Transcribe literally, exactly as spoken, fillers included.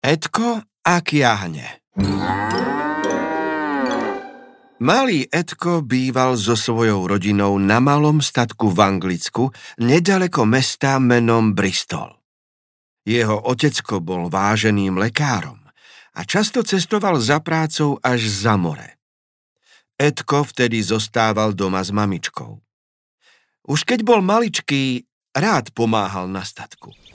Edko a kiahne. Malý Edko býval so svojou rodinou na malom statku v Anglicku, nedaleko mesta menom Bristol. Jeho otecko bol váženým lekárom a často cestoval za prácou až za more. Edko vtedy zostával doma s mamičkou. Už keď bol maličký, rád pomáhal na statku.